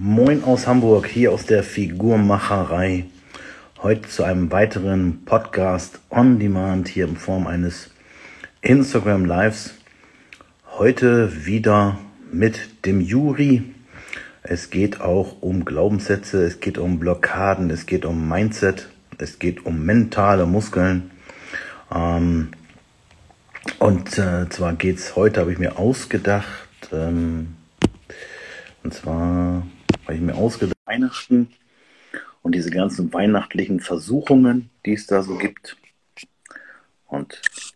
Moin aus Hamburg, hier aus der Figurmacherei. Heute zu einem weiteren Podcast on Demand hier in Form eines Instagram Lives. Heute wieder mit dem Juri. Es geht auch um Glaubenssätze, es geht um Blockaden, es geht um Mindset, es geht um mentale Muskeln. Zwar geht's heute, habe ich mir ausgedacht, Weihnachten und diese ganzen weihnachtlichen Versuchungen, die es da so gibt. Und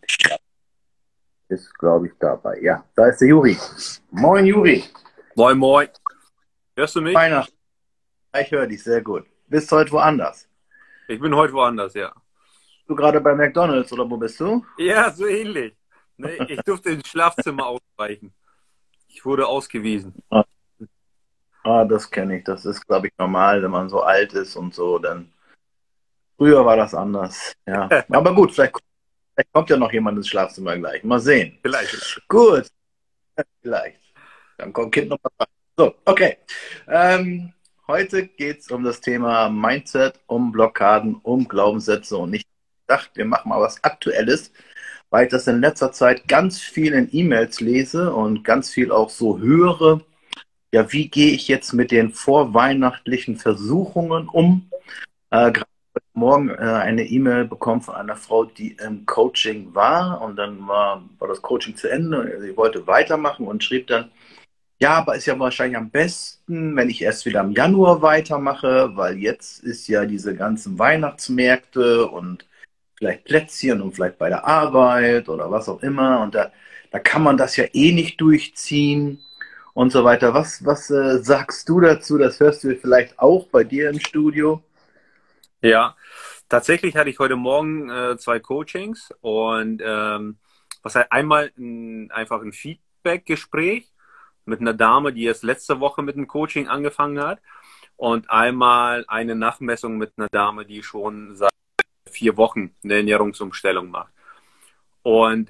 ist, glaube ich, dabei. Ja, da ist der Juri. Moin, Juri. Moin, moin. Hörst du mich? Weihnachten. Ich höre dich sehr gut. Bist heute woanders? Ich bin heute woanders, ja. Bist du gerade bei McDonald's oder wo bist du? Ja, so ähnlich. Nee, ich durfte ins Schlafzimmer ausweichen. Ich wurde ausgewiesen. Das kenne ich. Das ist, glaube ich, normal, wenn man so alt ist und so. Dann früher war das anders. Ja, aber gut, vielleicht kommt ja noch jemand ins Schlafzimmer gleich. Mal sehen. Vielleicht. Gut, vielleicht. Dann kommt Kind noch mal rein. So, okay. Heute geht es um das Thema Mindset, um Blockaden, um Glaubenssätze und ich dachte, wir machen mal was Aktuelles, weil ich das in letzter Zeit ganz viel in E-Mails lese und ganz viel auch so höre. Ja, wie gehe ich jetzt mit den vorweihnachtlichen Versuchungen um? Gerade heute Morgen eine E-Mail bekommen von einer Frau, die im Coaching war und dann war das Coaching zu Ende. Sie wollte weitermachen und schrieb dann, ja, aber ist ja wahrscheinlich am besten, wenn ich erst wieder im Januar weitermache, weil jetzt ist ja diese ganzen Weihnachtsmärkte und vielleicht Plätzchen und vielleicht bei der Arbeit oder was auch immer. Und da kann man das ja eh nicht durchziehen und so weiter. Was sagst du dazu? Das hörst du vielleicht auch bei dir im Studio. Ja, tatsächlich hatte ich heute Morgen 2 Coachings und was halt einmal einfach ein Feedback-Gespräch mit einer Dame, die erst letzte Woche mit dem Coaching angefangen hat und einmal eine Nachmessung mit einer Dame, die schon seit 4 Wochen eine Ernährungsumstellung macht. Und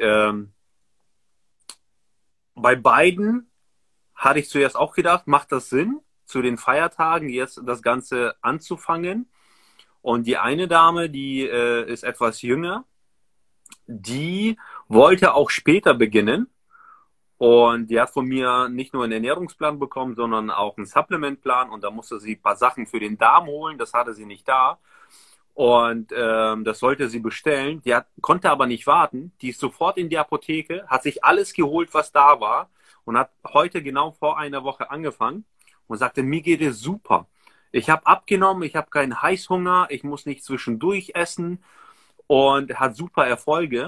bei beiden hatte ich zuerst auch gedacht, macht das Sinn, zu den Feiertagen jetzt das Ganze anzufangen? Und die eine Dame, die ist etwas jünger, die wollte auch später beginnen. Und die hat von mir nicht nur einen Ernährungsplan bekommen, sondern auch einen Supplementplan. Und da musste sie ein paar Sachen für den Darm holen. Das hatte sie nicht da. Und das sollte sie bestellen. Konnte aber nicht warten. Die ist sofort in die Apotheke, hat sich alles geholt, was da war. Und hat heute genau vor einer Woche angefangen und sagte, mir geht es super. Ich habe abgenommen, ich habe keinen Heißhunger, ich muss nicht zwischendurch essen und hat super Erfolge.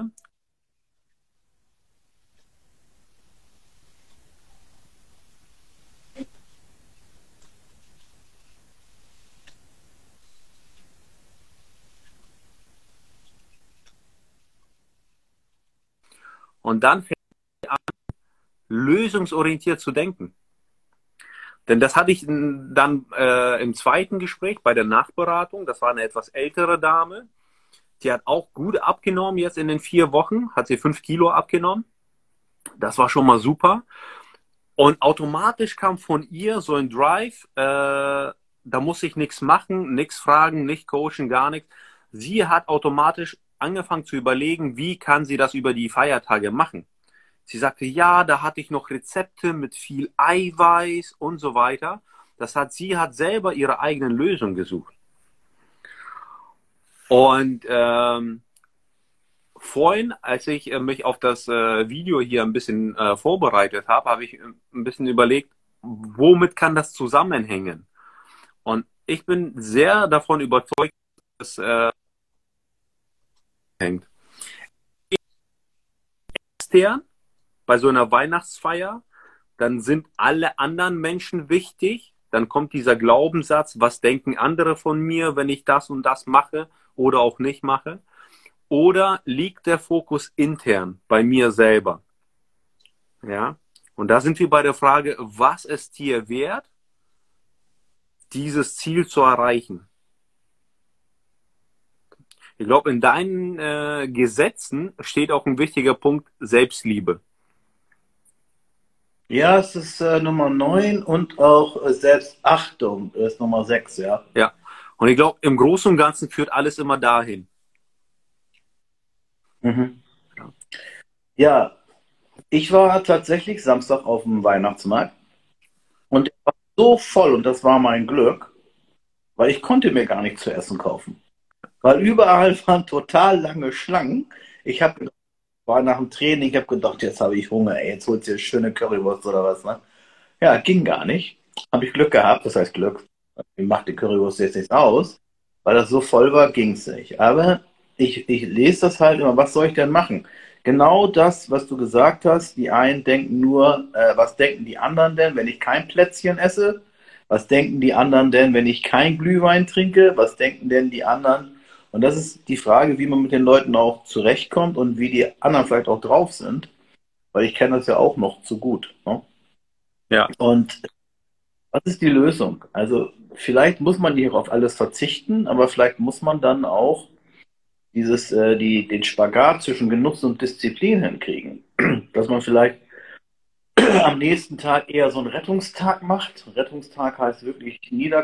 Und dann fängt sie an, lösungsorientiert zu denken. Denn das hatte ich dann im zweiten Gespräch bei der Nachberatung. Das war eine etwas ältere Dame. Die hat auch gut abgenommen jetzt in den 4 Wochen. Hat sie 5 Kilo abgenommen. Das war schon mal super. Und automatisch kam von ihr so ein Drive. Da muss ich nichts machen, nichts fragen, nicht coachen, gar nichts. Sie hat automatisch angefangen zu überlegen, wie kann sie das über die Feiertage machen. Sie sagte, ja, da hatte ich noch Rezepte mit viel Eiweiß und so weiter. Sie hat selber ihre eigenen Lösungen gesucht. Und vorhin, als ich mich auf das Video hier ein bisschen vorbereitet habe, habe ich ein bisschen überlegt, womit kann das zusammenhängen? Und ich bin sehr davon überzeugt, dass es hängt. Extern, bei so einer Weihnachtsfeier, dann sind alle anderen Menschen wichtig. Dann kommt dieser Glaubenssatz, was denken andere von mir, wenn ich das und das mache oder auch nicht mache? Oder liegt der Fokus intern bei mir selber? Ja. Und da sind wir bei der Frage, was ist dir wert, dieses Ziel zu erreichen? Ich glaube, in deinen Gesetzen steht auch ein wichtiger Punkt, Selbstliebe. Ja, es ist Nummer 9 und auch Selbstachtung ist Nummer 6, ja. Ja. Und ich glaube, im Großen und Ganzen führt alles immer dahin. Mhm. Ja. Ja, ich war tatsächlich Samstag auf dem Weihnachtsmarkt und er war so voll und das war mein Glück, weil ich konnte mir gar nichts zu essen kaufen. Weil überall waren total lange Schlangen. Ich habe war nach dem Training, ich habe gedacht, jetzt habe ich Hunger, ey, jetzt holst du dir schöne Currywurst oder was, ne? Ja, ging gar nicht. Habe ich Glück gehabt, das heißt Glück. Mir macht die Currywurst jetzt nichts aus, weil das so voll war, ging es nicht. Aber ich lese das halt immer, was soll ich denn machen? Genau das, was du gesagt hast, die einen denken nur, was denken die anderen denn, wenn ich kein Plätzchen esse? Was denken die anderen denn, wenn ich kein Glühwein trinke? Was denken denn die anderen? Und das ist die Frage, wie man mit den Leuten auch zurechtkommt und wie die anderen vielleicht auch drauf sind, weil ich kenne das ja auch noch zu gut. Ne? Ja. Und was ist die Lösung? Also vielleicht muss man nicht auf alles verzichten, aber vielleicht muss man dann auch den Spagat zwischen Genuss und Disziplin hinkriegen. Dass man vielleicht am nächsten Tag eher so einen Rettungstag macht. Rettungstag heißt wirklich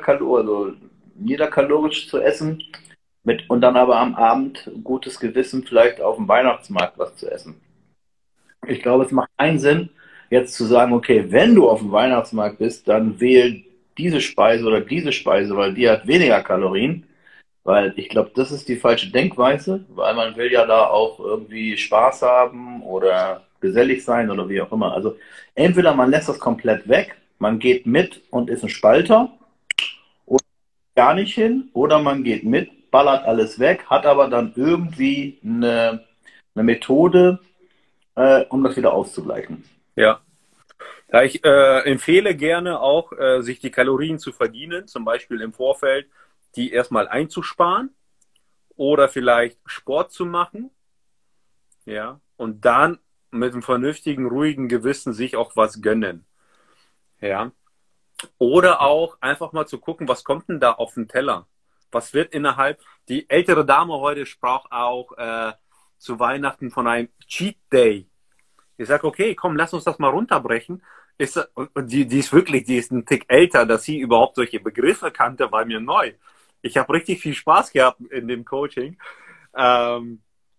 niederkalorisch zu essen und dann aber am Abend gutes Gewissen vielleicht auf dem Weihnachtsmarkt was zu essen. Ich glaube, es macht keinen Sinn, jetzt zu sagen, okay, wenn du auf dem Weihnachtsmarkt bist, dann wähl diese Speise oder diese Speise, weil die hat weniger Kalorien. Weil ich glaube, das ist die falsche Denkweise, weil man will ja da auch irgendwie Spaß haben oder gesellig sein oder wie auch immer. Also entweder man lässt das komplett weg, man geht mit und ist ein Spalter oder gar nicht hin, oder man geht mit, ballert alles weg, hat aber dann irgendwie eine Methode, um das wieder auszugleichen. Ja. Ja, ich empfehle gerne auch, sich die Kalorien zu verdienen, zum Beispiel im Vorfeld, die erstmal einzusparen oder vielleicht Sport zu machen, ja, und dann mit einem vernünftigen, ruhigen Gewissen sich auch was gönnen, ja. Oder auch einfach mal zu gucken, was kommt denn da auf den Teller? Was wird innerhalb, die ältere Dame heute sprach auch zu Weihnachten von einem Cheat Day. Ich sage, okay, komm, lass uns das mal runterbrechen. Und die ist wirklich, die ist ein Tick älter, dass sie überhaupt solche Begriffe kannte, war mir neu. Ich habe richtig viel Spaß gehabt in dem Coaching. Ähm,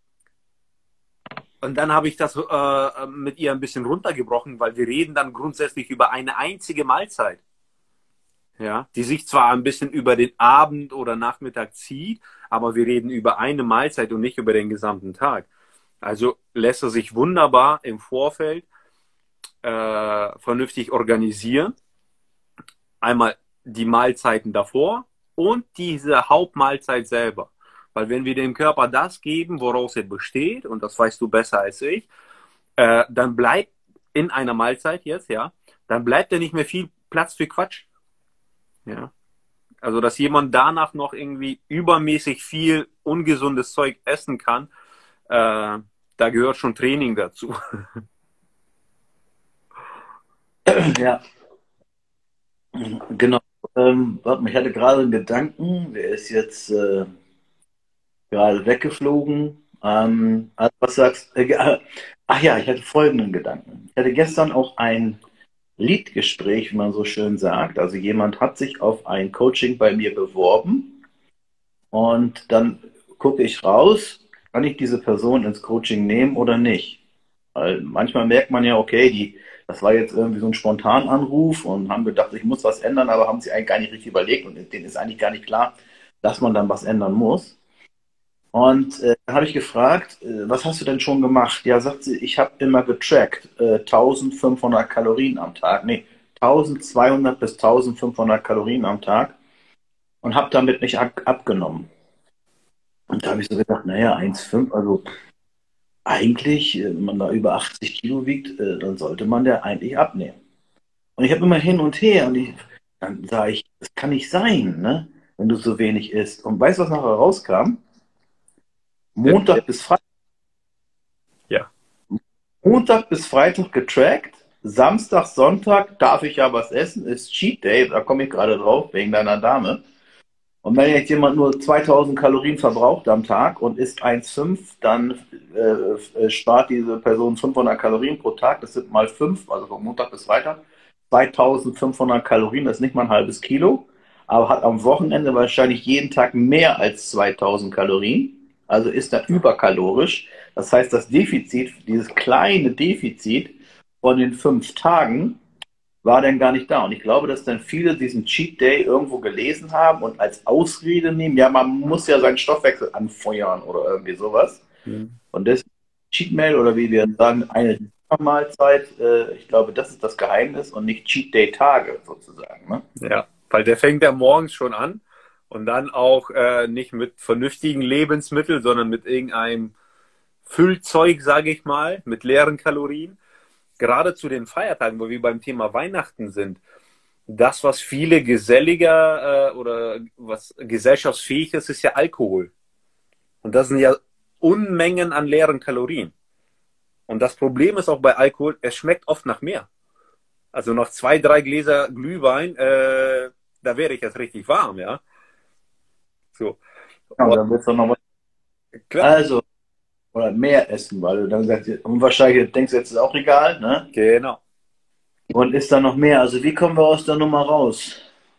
und dann habe ich das mit ihr ein bisschen runtergebrochen, weil wir reden dann grundsätzlich über eine einzige Mahlzeit. Ja, die sich zwar ein bisschen über den Abend oder Nachmittag zieht, aber wir reden über eine Mahlzeit und nicht über den gesamten Tag. Also lässt er sich wunderbar im Vorfeld vernünftig organisieren. Einmal die Mahlzeiten davor und diese Hauptmahlzeit selber. Weil wenn wir dem Körper das geben, woraus er besteht, und das weißt du besser als ich, dann bleibt in einer Mahlzeit jetzt, ja, dann bleibt ja nicht mehr viel Platz für Quatsch. Ja. Also, dass jemand danach noch irgendwie übermäßig viel ungesundes Zeug essen kann, da gehört schon Training dazu. Ja, genau. Warte mal, ich hatte gerade einen Gedanken, der ist jetzt gerade weggeflogen. Also was sagst ach ja, ich hatte folgenden Gedanken. Ich hatte gestern auch ein Lead-Gespräch, wie man so schön sagt. Also jemand hat sich auf ein Coaching bei mir beworben und dann gucke ich raus, kann ich diese Person ins Coaching nehmen oder nicht? Weil manchmal merkt man ja, okay, das war jetzt irgendwie so ein Spontananruf und haben gedacht, ich muss was ändern, aber haben sich eigentlich gar nicht richtig überlegt und denen ist eigentlich gar nicht klar, dass man dann was ändern muss. Und dann habe ich gefragt, was hast du denn schon gemacht? Ja, sagt sie, ich habe immer getrackt, 1500 Kalorien am Tag. Nee, 1200 bis 1500 Kalorien am Tag und habe damit nicht abgenommen. Und da habe ich so gedacht, naja, 1,5, also eigentlich, wenn man da über 80 Kilo wiegt, dann sollte man der eigentlich abnehmen. Und ich habe immer hin und her und dann sage ich, das kann nicht sein, ne? Wenn du so wenig isst. Und weißt du, was nachher rauskam? Montag bis Freitag. Ja. Montag bis Freitag getrackt. Samstag, Sonntag darf ich ja was essen, ist Cheat Day, da komme ich gerade drauf, wegen deiner Dame. Und wenn jetzt jemand nur 2000 Kalorien verbraucht am Tag und isst 1,5, dann spart diese Person 500 Kalorien pro Tag. Das sind mal 5, also von Montag bis Freitag. 2500 Kalorien, das ist nicht mal ein halbes Kilo, aber hat am Wochenende wahrscheinlich jeden Tag mehr als 2000 Kalorien. Also ist er überkalorisch. Das heißt, das Defizit, dieses kleine Defizit von den 5 Tagen, war dann gar nicht da. Und ich glaube, dass dann viele diesen Cheat Day irgendwo gelesen haben und als Ausrede nehmen, ja, man muss ja seinen Stoffwechsel anfeuern oder irgendwie sowas. Mhm. Und das Cheat Meal oder wie wir sagen, eine Mahlzeit, ich glaube, das ist das Geheimnis und nicht Cheat Day Tage sozusagen. Ne? Ja, weil der fängt ja morgens schon an und dann auch nicht mit vernünftigen Lebensmitteln, sondern mit irgendeinem Füllzeug, sage ich mal, mit leeren Kalorien. Gerade zu den Feiertagen, wo wir beim Thema Weihnachten sind, das, was viele geselliger oder was gesellschaftsfähig ist, ist ja Alkohol. Und das sind ja Unmengen an leeren Kalorien. Und das Problem ist auch bei Alkohol, es schmeckt oft nach mehr. Also nach 2, 3 Gläser Glühwein, da wäre ich jetzt richtig warm, ja. So. Ja, Und dann wird es noch was. klar, Also, oder mehr essen, weil du dann sagst, und wahrscheinlich denkst du, jetzt ist auch egal, ne? genau. Und ist da noch mehr? Also, wie kommen wir aus der Nummer raus?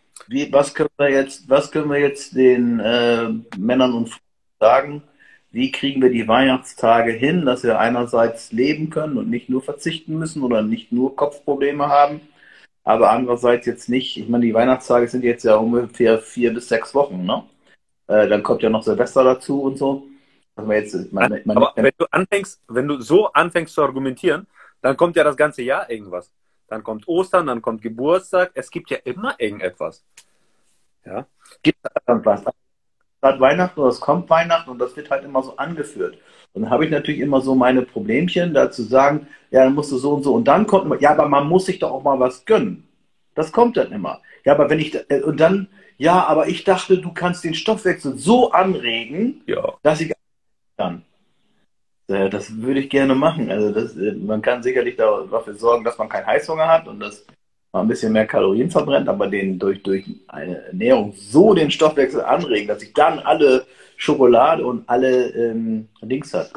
Was können wir jetzt den Männern und Frauen sagen? Wie kriegen wir die Weihnachtstage hin, dass wir einerseits leben können und nicht nur verzichten müssen oder nicht nur Kopfprobleme haben, aber andererseits jetzt nicht, ich meine, die Weihnachtstage sind jetzt ja ungefähr 4 bis 6 Wochen, ne? Dann kommt ja noch Silvester dazu und so. Also Aber wenn du so anfängst zu argumentieren, dann kommt ja das ganze Jahr irgendwas. Dann kommt Ostern, dann kommt Geburtstag. Es gibt ja immer irgendetwas. Ja. gibt dann was. Gerade Weihnachten oder es kommt Weihnachten und das wird halt immer so angeführt. Und dann habe ich natürlich immer so meine Problemchen, da zu sagen, ja, dann musst du so und so. Und dann kommt, ja, aber man muss sich doch auch mal was gönnen. Das kommt dann immer. Ja, aber wenn ich, und dann, ja, aber ich dachte, du kannst den Stoffwechsel so anregen, Ja. dass ich kann. Das würde ich gerne machen. Also man kann sicherlich dafür sorgen, dass man keinen Heißhunger hat und dass man ein bisschen mehr Kalorien verbrennt, aber durch eine Ernährung so den Stoffwechsel anregen, dass ich dann alle Schokolade und alle Dings hat.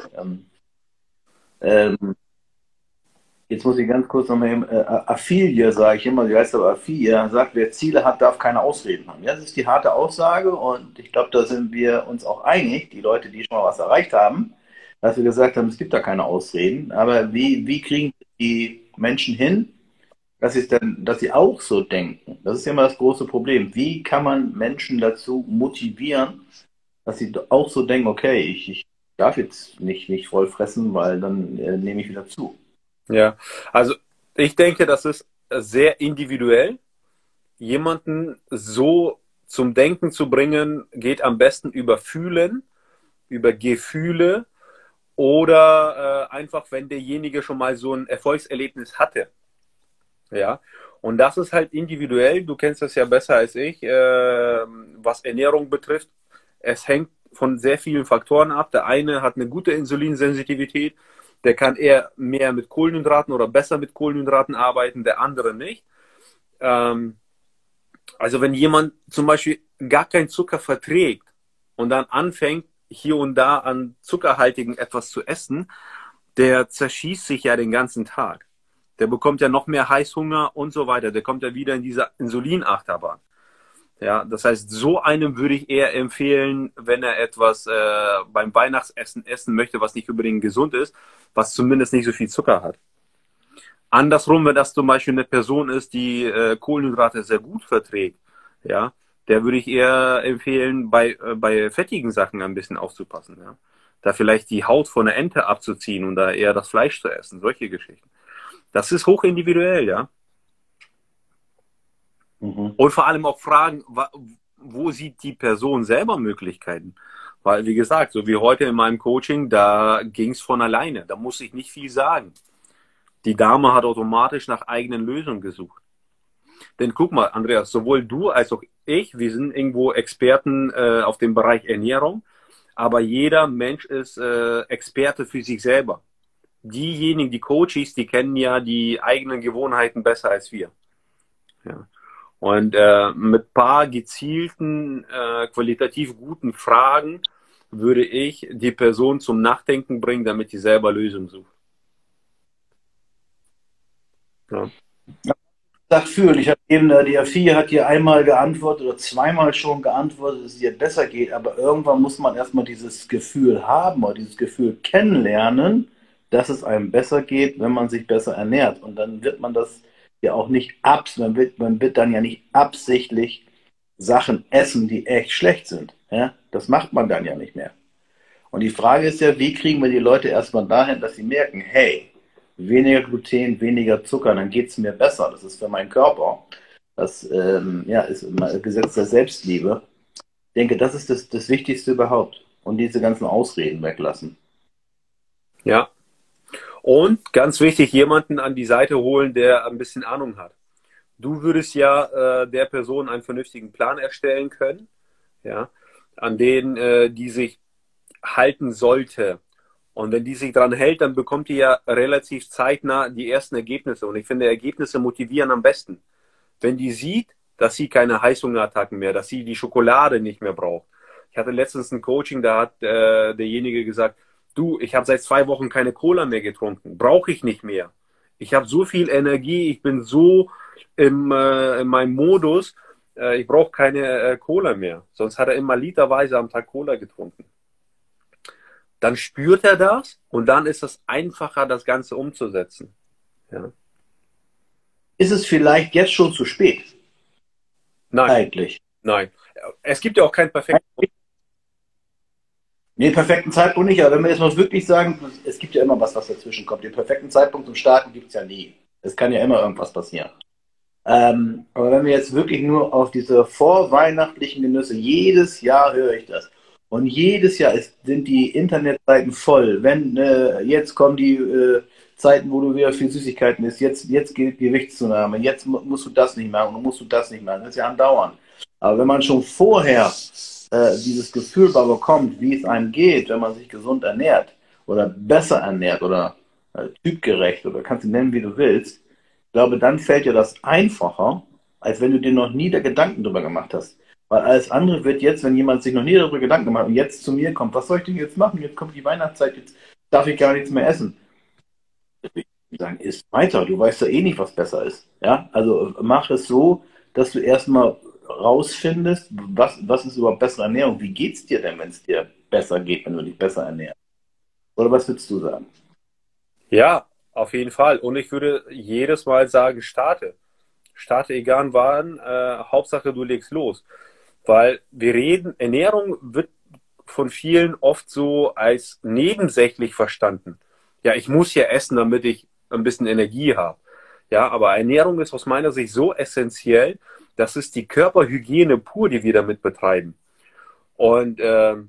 Ähm, jetzt muss ich ganz kurz nochmal eben, Aphilie sage ich immer, wie heißt aber Aphilie, sagt, wer Ziele hat, darf keine Ausreden haben. Ja, das ist die harte Aussage und ich glaube, da sind wir uns auch einig, die Leute, die schon mal was erreicht haben, dass wir gesagt haben, es gibt da keine Ausreden. Aber wie kriegen die Menschen hin, dass sie auch so denken? Das ist ja immer das große Problem. Wie kann man Menschen dazu motivieren, dass sie auch so denken, okay, ich darf jetzt nicht voll fressen, weil dann nehme ich wieder zu. Ja. Also ich denke, das ist sehr individuell. Jemanden so zum Denken zu bringen, geht am besten über Fühlen, über Gefühle oder einfach, wenn derjenige schon mal so ein Erfolgserlebnis hatte. Ja, und das ist halt individuell. Du kennst das ja besser als ich, was Ernährung betrifft. Es hängt von sehr vielen Faktoren ab. Der eine hat eine gute Insulinsensitivität, der kann eher mehr mit Kohlenhydraten oder besser mit Kohlenhydraten arbeiten, der andere nicht. Ähm, also wenn jemand zum Beispiel gar keinen Zucker verträgt und dann anfängt, hier und da an zuckerhaltigen etwas zu essen, der zerschießt sich ja den ganzen Tag. Der bekommt ja noch mehr Heißhunger und so weiter. Der kommt ja wieder in diese Insulinachterbahn. Ja, das heißt, so einem würde ich eher empfehlen, wenn er etwas beim Weihnachtsessen essen möchte, was nicht unbedingt gesund ist, was zumindest nicht so viel Zucker hat. Andersrum, wenn das zum Beispiel eine Person ist, die Kohlenhydrate sehr gut verträgt, ja, der würde ich eher empfehlen, bei fettigen Sachen ein bisschen aufzupassen. Ja. Da vielleicht die Haut von der Ente abzuziehen und da eher das Fleisch zu essen, solche Geschichten. Das ist hochindividuell, ja. Mhm. Und vor allem auch fragen, wo sieht die Person selber Möglichkeiten? Weil, wie gesagt, so wie heute in meinem Coaching, da ging es von alleine. Da muss ich nicht viel sagen. Die Dame hat automatisch nach eigenen Lösungen gesucht. Denn guck mal, Andreas, sowohl du als auch ich, wir sind irgendwo Experten auf dem Bereich Ernährung, aber jeder Mensch ist Experte für sich selber. Diejenigen, die Coaches, die kennen ja die eigenen Gewohnheiten besser als wir. Ja. Und mit ein paar gezielten, qualitativ guten Fragen würde ich die Person zum Nachdenken bringen, damit die selber Lösungen sucht. Ja. Sagt fühlen. Ich habe eben, die Afia hat dir einmal geantwortet oder zweimal schon geantwortet, dass es dir besser geht, aber irgendwann muss man erstmal dieses Gefühl haben oder dieses Gefühl kennenlernen, dass es einem besser geht, wenn man sich besser ernährt. Und dann wird man das ja auch nicht man wird dann ja nicht absichtlich Sachen essen, die echt schlecht sind. Ja? Das macht man dann ja nicht mehr. Und die Frage ist ja, wie kriegen wir die Leute erstmal dahin, dass sie merken, hey, weniger Gluten, weniger Zucker, dann geht es mir besser. Das ist für meinen Körper. Das ja, ist immer Gesetz der Selbstliebe. Ich denke, das ist das Wichtigste überhaupt. Und diese ganzen Ausreden weglassen. Ja. Und ganz wichtig, jemanden an die Seite holen, der ein bisschen Ahnung hat. Du würdest ja der Person einen vernünftigen Plan erstellen können, ja, an den die sich halten sollte. Und wenn die sich dran hält, dann bekommt die ja relativ zeitnah die ersten Ergebnisse. Und ich finde, Ergebnisse motivieren am besten. Wenn die sieht, dass sie keine Heißhungerattacken mehr, dass sie die Schokolade nicht mehr braucht. Ich hatte letztens ein Coaching, da hat derjenige gesagt, du, ich habe seit 2 Wochen keine Cola mehr getrunken. Brauche ich nicht mehr. Ich habe so viel Energie, ich bin so in meinem Modus, ich brauche keine Cola mehr. Sonst hat er immer literweise am Tag Cola getrunken. Dann spürt er das und dann ist es einfacher, das Ganze umzusetzen. Ja. Ist es vielleicht jetzt schon zu spät? Nein, Eigentlich. nein. Es gibt ja auch keinen perfekten. Nee, perfekten Zeitpunkt nicht, aber wenn wir jetzt mal wirklich sagen, es gibt ja immer was dazwischen kommt. Den perfekten Zeitpunkt zum Starten gibt es ja nie. Es kann ja immer irgendwas passieren. Aber wenn wir jetzt wirklich nur auf diese vorweihnachtlichen Genüsse, jedes Jahr höre ich das. Und jedes Jahr sind die Internetseiten voll. Wenn jetzt kommen die Zeiten, wo du wieder viel Süßigkeiten isst, jetzt geht Gewichtszunahme, jetzt musst du das nicht machen und musst du das nicht machen. Das ist ja andauernd. Aber wenn man schon vorher dieses Gefühl bekommt, wie es einem geht, wenn man sich gesund ernährt oder besser ernährt oder typgerecht oder kannst du nennen, wie du willst, ich glaube, dann fällt dir das einfacher, als wenn du dir noch nie da Gedanken drüber gemacht hast. Weil alles andere wird jetzt, wenn jemand sich noch nie darüber Gedanken gemacht hat und jetzt zu mir kommt, was soll ich denn jetzt machen? Jetzt kommt die Weihnachtszeit, jetzt darf ich gar nichts mehr essen. Ich würde sagen, isst weiter, du weißt ja eh nicht, was besser ist. Ja? Also mach es so, dass du erstmal rausfindest, was ist überhaupt bessere Ernährung? Wie geht es dir denn, wenn es dir besser geht, wenn du dich besser ernährst? Oder was würdest du sagen? Ja, auf jeden Fall. Und ich würde jedes Mal sagen, starte. Starte egal wann, Hauptsache du legst los. Weil wir reden, Ernährung wird von vielen oft so als nebensächlich verstanden. Ja, ich muss ja essen, damit ich ein bisschen Energie habe. Ja, aber Ernährung ist aus meiner Sicht so essentiell, das ist die Körperhygiene pur, die wir damit betreiben. Und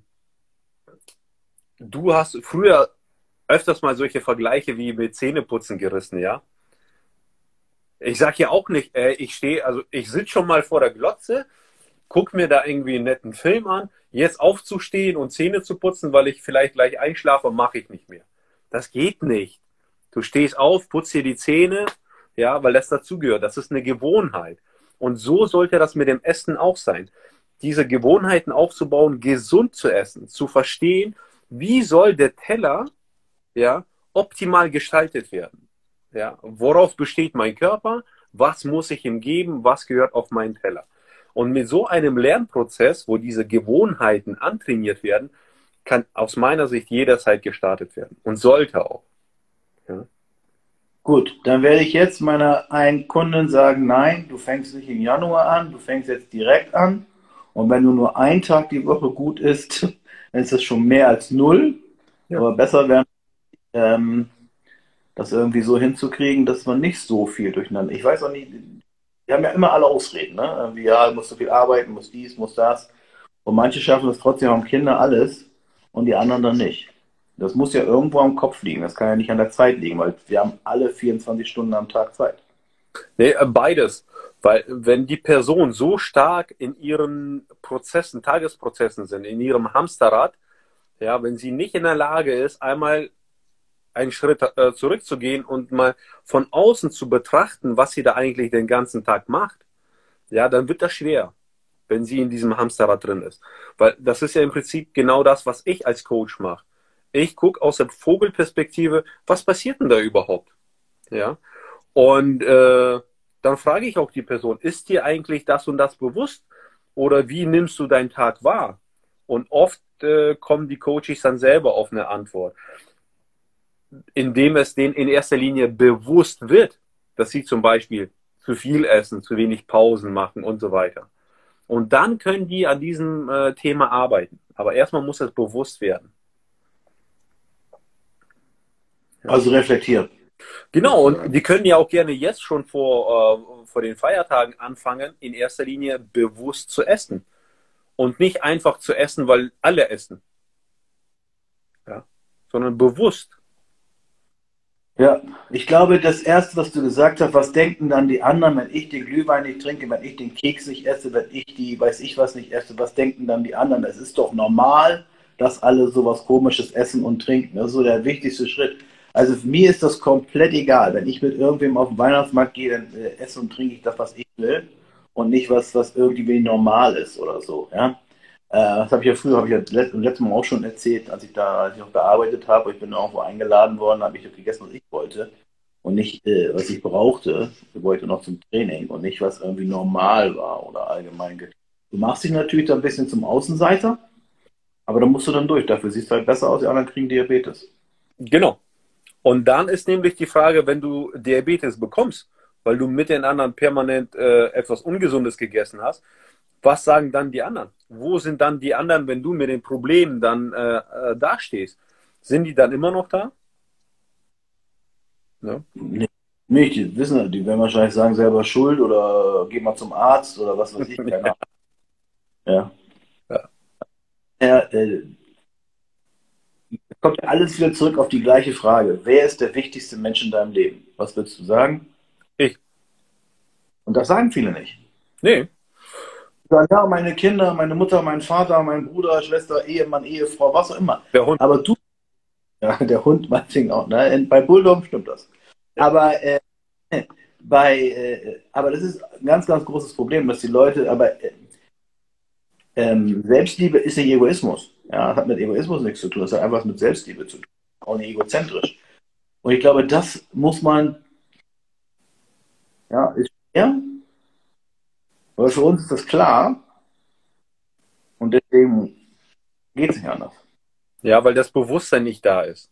du hast früher öfters mal solche Vergleiche wie mit Zähneputzen gerissen, ja? Ich sag ja auch nicht, also ich sitze schon mal vor der Glotze, guck mir da irgendwie einen netten Film an, jetzt aufzustehen und Zähne zu putzen, weil ich vielleicht gleich einschlafe, mache ich nicht mehr. Das geht nicht. Du stehst auf, putzt dir die Zähne, ja, weil das dazugehört. Das ist eine Gewohnheit. Und so sollte das mit dem Essen auch sein. Diese Gewohnheiten aufzubauen, gesund zu essen, zu verstehen, wie soll der Teller, ja, optimal gestaltet werden. Ja, woraus besteht mein Körper? Was muss ich ihm geben? Was gehört auf meinen Teller? Und mit so einem Lernprozess, wo diese Gewohnheiten antrainiert werden, kann aus meiner Sicht jederzeit gestartet werden und sollte auch. Ja. Gut, dann werde ich jetzt meiner einen Kundin sagen, nein, du fängst nicht im Januar an, du fängst jetzt direkt an. Und wenn du nur einen Tag die Woche gut isst, dann ist das schon mehr als null. Ja. Aber besser wäre, das irgendwie so hinzukriegen, dass man nicht so viel durcheinander. Ich weiß auch nicht, wir haben ja immer alle Ausreden, ne? Irgendwie, ja, muss so viel arbeiten, muss dies, muss das. Und manche schaffen es trotzdem, haben Kinder, alles, und die anderen dann nicht. Das muss ja irgendwo am Kopf liegen. Das kann ja nicht an der Zeit liegen, weil wir haben alle 24 Stunden am Tag Zeit. Nee, beides. Weil wenn die Person so stark in ihren Prozessen, Tagesprozessen sind, in ihrem Hamsterrad, ja, wenn sie nicht in der Lage ist, einmal einen Schritt zurückzugehen und mal von außen zu betrachten, was sie da eigentlich den ganzen Tag macht, ja, dann wird das schwer, wenn sie in diesem Hamsterrad drin ist. Weil das ist ja im Prinzip genau das, was ich als Coach mache. Ich gucke aus der Vogelperspektive, was passiert denn da überhaupt? Ja. Und dann frage ich auch die Person, ist dir eigentlich das und das bewusst? Oder wie nimmst du deinen Tag wahr? Und oft kommen die Coaches dann selber auf eine Antwort, indem es denen in erster Linie bewusst wird, dass sie zum Beispiel zu viel essen, zu wenig Pausen machen und so weiter. Und dann können die an diesem Thema arbeiten. Aber erstmal muss es bewusst werden. Ja. Also reflektieren. Genau, und die können ja auch gerne jetzt schon vor den Feiertagen anfangen, in erster Linie bewusst zu essen. Und nicht einfach zu essen, weil alle essen. Ja. Sondern bewusst. Ja, ich glaube, das Erste, was du gesagt hast, was denken dann die anderen, wenn ich den Glühwein nicht trinke, wenn ich den Keks nicht esse, wenn ich die, weiß ich was nicht esse, was denken dann die anderen? Es ist doch normal, dass alle sowas Komisches essen und trinken. Das ist so der wichtigste Schritt. Also für mir ist das komplett egal. Wenn ich mit irgendwem auf den Weihnachtsmarkt gehe, dann esse und trinke ich das, was ich will und nicht was irgendwie normal ist oder so. Ja? Das habe ich ja früher, habe ich ja letztes Mal auch schon erzählt, als ich noch gearbeitet habe. Ich bin irgendwo eingeladen worden, habe ich gegessen, was ich wollte und nicht, was ich brauchte. Ich wollte noch zum Training und nicht, was irgendwie normal war oder allgemein. Du machst dich natürlich da ein bisschen zum Außenseiter, aber da musst du dann durch. Dafür siehst du halt besser aus, die anderen kriegen Diabetes. Genau. Und dann ist nämlich die Frage, wenn du Diabetes bekommst, weil du mit den anderen permanent etwas Ungesundes gegessen hast, was sagen dann die anderen? Wo sind dann die anderen, wenn du mit den Problemen dann dastehst? Sind die dann immer noch da? Ja. Nee, nicht, die wissen, die werden wahrscheinlich sagen, selber schuld oder geh mal zum Arzt oder was weiß ich, keine Ahnung. Ja. Ja. Ja, kommt ja alles wieder zurück auf die gleiche Frage. Wer ist der wichtigste Mensch in deinem Leben? Was würdest du sagen? Ich. Und das sagen viele nicht. Nee. Die sagen, ja, meine Kinder, meine Mutter, mein Vater, mein Bruder, Schwester, Ehemann, Ehefrau, was auch immer. Der Hund. Aber du, ja, der Hund meinetwegen auch, ne? Bei Bulldoggen stimmt das. Aber aber das ist ein ganz, ganz großes Problem, dass die Leute, aber Selbstliebe ist nicht Egoismus. Ja, das hat mit Egoismus nichts zu tun. Das hat einfach was mit Selbstliebe zu tun. Auch nicht egozentrisch. Und ich glaube, das muss man, ja, ist schwer, aber für uns ist das klar und deswegen geht es nicht anders. Ja, weil das Bewusstsein nicht da ist.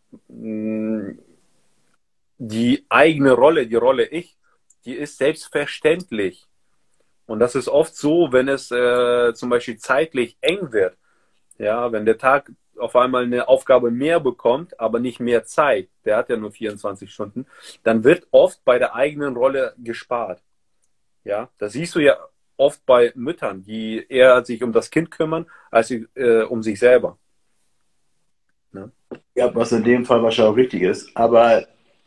Die eigene Rolle, die Rolle ich, die ist selbstverständlich. Und das ist oft so, wenn es zum Beispiel zeitlich eng wird. Ja, wenn der Tag auf einmal eine Aufgabe mehr bekommt, aber nicht mehr Zeit, der hat ja nur 24 Stunden, dann wird oft bei der eigenen Rolle gespart. Ja, das siehst du ja oft bei Müttern, die eher sich um das Kind kümmern, als um sich selber. Ne? Ja, was in dem Fall wahrscheinlich auch richtig ist, aber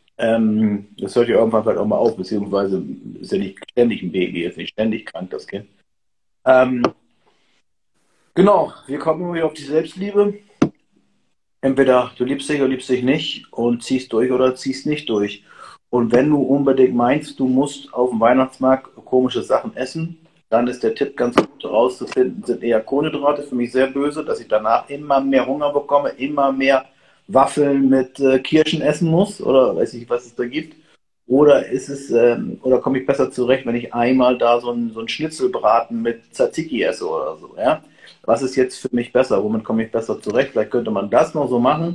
das hört ja irgendwann vielleicht auch mal auf, beziehungsweise ist ja nicht ständig ein Baby, ist nicht ständig krank, das Kind. Ähm, genau, wir kommen immer wieder auf die Selbstliebe. Entweder du liebst dich oder liebst dich nicht und ziehst durch oder ziehst nicht durch. Und wenn du unbedingt meinst, du musst auf dem Weihnachtsmarkt komische Sachen essen, dann ist der Tipp ganz gut herauszufinden, sind eher Kohlenhydrate für mich sehr böse, dass ich danach immer mehr Hunger bekomme, immer mehr Waffeln mit Kirschen essen muss oder weiß ich, was es da gibt. Oder oder komme ich besser zurecht, wenn ich einmal da so ein Schnitzelbraten mit Tzatziki esse oder so, ja? Was ist jetzt für mich besser? Womit komme ich besser zurecht? Vielleicht könnte man das noch so machen.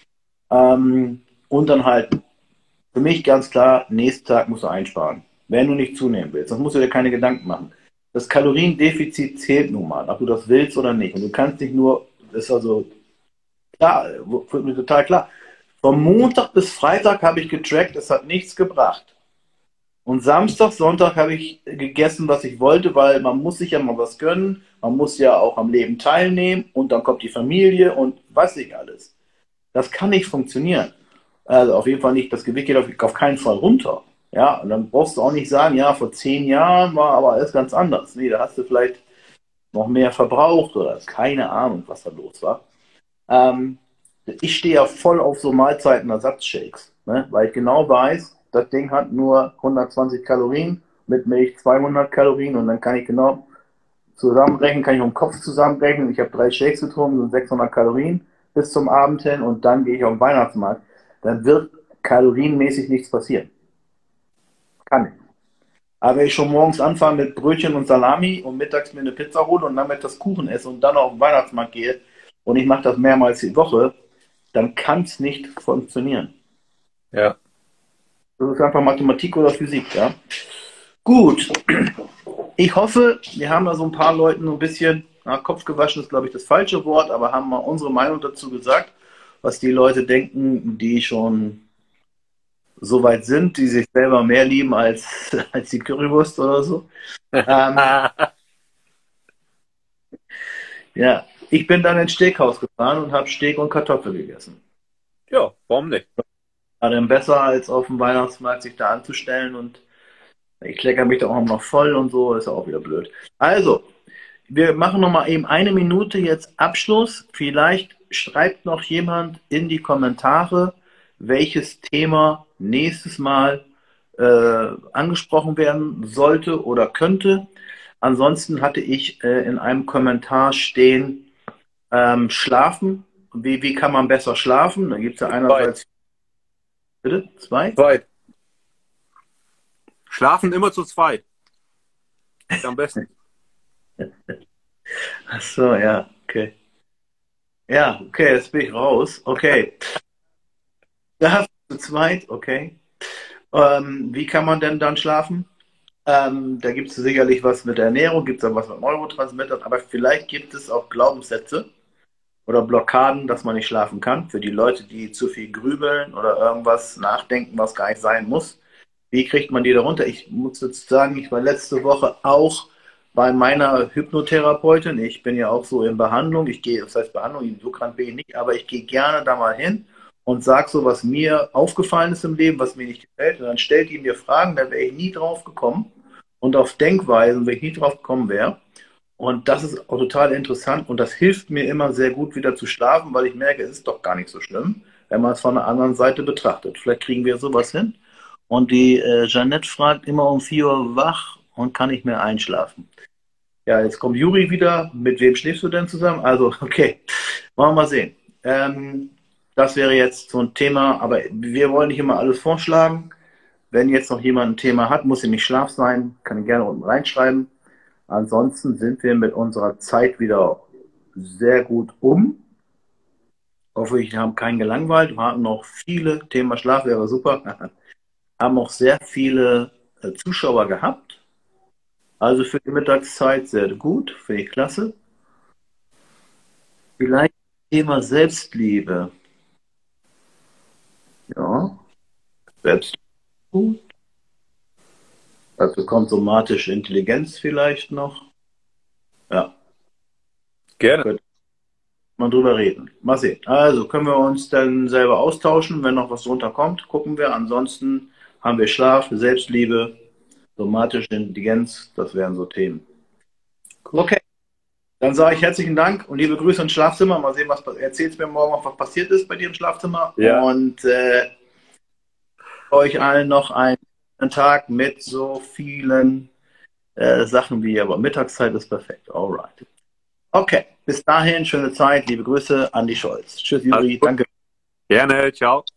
Und dann halt für mich ganz klar, nächsten Tag musst du einsparen. Wenn du nicht zunehmen willst, sonst musst du dir keine Gedanken machen. Das Kaloriendefizit zählt nun mal, ob du das willst oder nicht. Und du kannst nicht nur, das ist also klar, wird mir total klar. Vom Montag bis Freitag habe ich getrackt, es hat nichts gebracht. Und Samstag, Sonntag habe ich gegessen, was ich wollte, weil man muss sich ja mal was gönnen, man muss ja auch am Leben teilnehmen und dann kommt die Familie und weiß ich alles. Das kann nicht funktionieren. Also auf jeden Fall nicht, das Gewicht geht auf keinen Fall runter. Ja, und dann brauchst du auch nicht sagen, ja, vor 10 Jahren war aber alles ganz anders. Nee, da hast du vielleicht noch mehr verbraucht oder keine Ahnung, was da los war. Ähm, Ich stehe ja voll auf so Mahlzeitenersatzshakes, ne? Weil ich genau weiß, das Ding hat nur 120 Kalorien mit Milch 200 Kalorien und dann kann ich genau zusammenrechnen, kann ich um den Kopf zusammenrechnen. Ich habe 3 Shakes getrunken, sind 600 Kalorien bis zum Abend hin und dann gehe ich auf den Weihnachtsmarkt. Dann wird kalorienmäßig nichts passieren. Kann nicht. Aber wenn ich schon morgens anfange mit Brötchen und Salami und mittags mir eine Pizza hole und dann mit das Kuchen esse und dann auf den Weihnachtsmarkt gehe und ich mache das mehrmals die Woche, dann kann es nicht funktionieren. Ja. Das ist einfach Mathematik oder Physik, ja. Gut. Ich hoffe, wir haben da so ein paar Leuten so ein bisschen, Kopf gewaschen ist, glaube ich, das falsche Wort, aber haben mal unsere Meinung dazu gesagt, was die Leute denken, die schon so weit sind, die sich selber mehr lieben als die Currywurst oder so. Ja, ich bin dann ins Steakhaus gefahren und habe Steak und Kartoffel gegessen. Ja, warum nicht? War dann besser, als auf dem Weihnachtsmarkt sich da anzustellen und ich klecker mich da auch noch voll und so, ist auch wieder blöd. Also, wir machen noch mal eben eine Minute jetzt Abschluss. Vielleicht schreibt noch jemand in die Kommentare, welches Thema nächstes Mal angesprochen werden sollte oder könnte. Ansonsten hatte ich in einem Kommentar stehen, schlafen. Wie kann man besser schlafen? Da gibt es ja Zweit. einerseits, bitte, zwei? Zweit. Schlafen immer zu zweit. Ist am besten. Ach so, ja, okay. Ja, okay, jetzt bin ich raus. Okay. Schlafen zu zweit, okay. Wie kann man denn dann schlafen? Da gibt es sicherlich was mit der Ernährung, gibt es auch was mit Neurotransmittern, aber vielleicht gibt es auch Glaubenssätze oder Blockaden, dass man nicht schlafen kann. Für die Leute, die zu viel grübeln oder irgendwas nachdenken, was gar nicht sein muss. Wie kriegt man die da runter? Ich muss jetzt sagen, ich war letzte Woche auch bei meiner Hypnotherapeutin. Ich bin ja auch so in Behandlung. Ich gehe, das heißt Behandlung, so krank bin ich nicht, aber ich gehe gerne da mal hin und sage so, was mir aufgefallen ist im Leben, was mir nicht gefällt. Und dann stellt die mir Fragen, da wäre ich nie drauf gekommen. Und auf Denkweisen, wenn ich nie drauf gekommen wäre. Und das ist auch total interessant und das hilft mir immer sehr gut wieder zu schlafen, weil ich merke, es ist doch gar nicht so schlimm, wenn man es von der anderen Seite betrachtet. Vielleicht kriegen wir sowas hin. Und die Jeanette fragt immer um 4 Uhr wach und kann nicht mehr einschlafen. Ja, jetzt kommt Juri wieder. Mit wem schläfst du denn zusammen? Also, okay, wollen wir mal sehen. Das wäre jetzt so ein Thema, aber wir wollen nicht immer alles vorschlagen. Wenn jetzt noch jemand ein Thema hat, muss ja nicht Schlaf sein, kann gerne unten reinschreiben. Ansonsten sind wir mit unserer Zeit wieder sehr gut um. Hoffe, ich habe keinen gelangweilt. Wir hatten noch viele, Thema Schlaf wäre super. Haben auch sehr viele Zuschauer gehabt. Also für die Mittagszeit sehr gut, finde ich klasse. Vielleicht Thema Selbstliebe. Ja, Selbstliebe. Gut. Dazu kommt somatische Intelligenz vielleicht noch. Ja, Gerne. könnte man drüber reden. Mal sehen. Also können wir uns dann selber austauschen. Wenn noch was drunter kommt, gucken wir. Ansonsten haben wir Schlaf, Selbstliebe, somatische Intelligenz. Das wären so Themen. Okay. Dann sage ich herzlichen Dank und liebe Grüße ins Schlafzimmer. Mal sehen, was erzählst mir morgen auch, was passiert ist bei dir im Schlafzimmer. Ja. Und euch allen noch einen Tag mit so vielen Sachen wie aber Mittagszeit ist perfekt. Alright. Okay, bis dahin, schöne Zeit, liebe Grüße, Andi Scholz. Tschüss, Juri, danke. Gerne, ciao.